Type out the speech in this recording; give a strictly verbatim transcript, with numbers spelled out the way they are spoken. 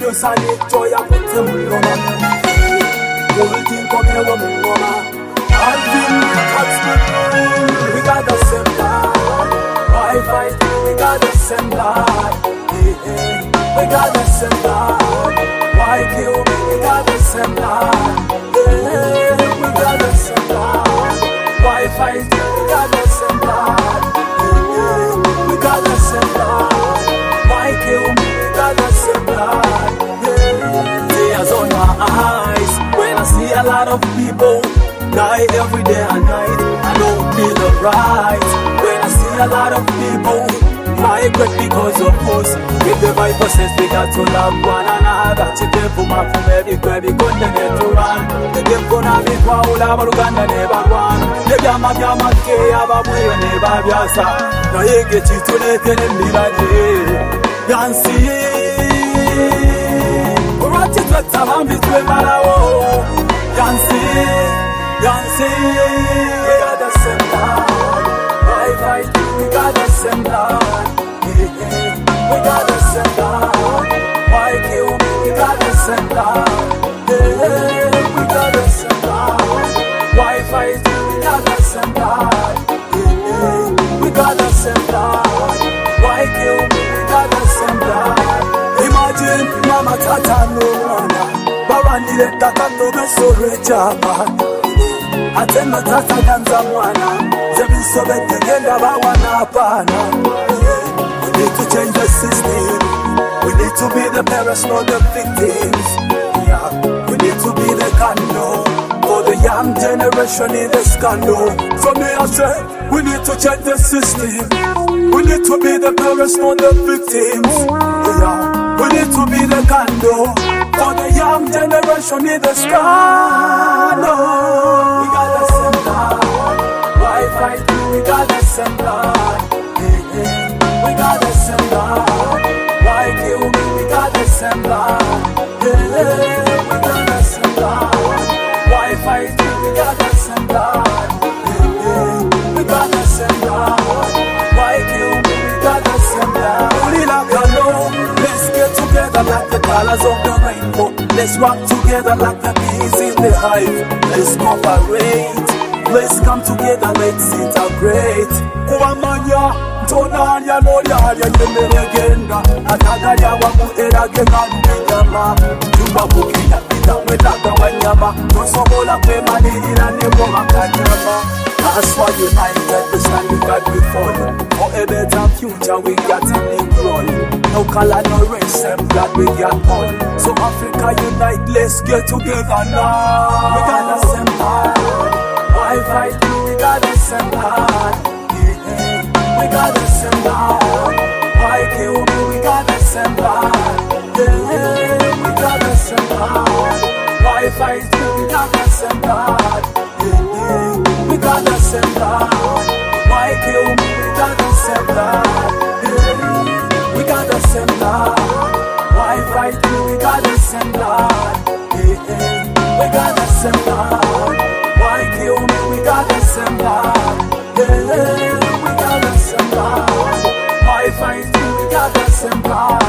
abuse and it joy I put them on Roma. Whole team come here with me Roma. Alvin, we got the we got the same blood. Why fight? We got the same blood. We got the same blood. Why kill me? We got the same blood. We got the same blood. Why fight? We got the same blood. We got the same blood. Why kill me? We got the same blood. Tears on my eyes when I see a lot of people die every day and night. I don't feel right when I see a lot of people migrate because of us. If the Bible says we got to love one another, today for my family, baby, good to run. The devil na be kwa ula baruganda never run. The yama yama ke ababuyo never biasa. Na yeke chitulete nembilade. Yansi. Kurati tweta bambi twe marawo. Yansi. Yansi. We got the same blood. Why fight? We got the same blood. We got the same blood. Why kill me? We got the same blood. We got the same blood. Why fight? We got the same blood. We got the same blood. Why kill me? We got the same blood. Imagine mama tata no mwana barani leta kato besore chapa. Atema tata danza mwana zebiso betegenda bawana hapana. We need to change the system. We need to be the parents, not the victims. Yeah. We need to be the candle for the young generation in the scandal. So me I say, we need to change the system. We need to be the parents, not the victims. Yeah. We need to be the candle for the young generation in the scandal. We got the same blood. Why fight? We got the same blood. We got the same blood. Why kill me? We got the same blood. We got the same blood. Why fight? We got the same blood. We got the same blood. Why kill me? We got the same blood. Let's get together like the colors of the rainbow. Let's rock together like the bees in the hive. Let's cooperate. Let's come together. Let's integrate. Kuamanya. Tonanya no ya ya yemeregenda atagaya wakuera genga nyama tuba bukina ita mwetaga wanyama tosobola kwemanirira nebo makanyama. That's why united we stand with God before you. For a better future we got to Negro. No color, no race, and blood we got all. So Africa unite, let's get together now. We got the same heart. Why fight? We got the same heart. We got the same blood. Why kill me? We got the same blood. Yeah, we got the same blood. Why fight you? We got the same blood. Yeah, we got the same blood. Why kill me? We got the same blood. Yeah, we got the same blood. Why fight you? We got the same blood. Yeah, we got the same blood. Why kill me? We got the same blood. Yeah. Why fight you? We got the same blood.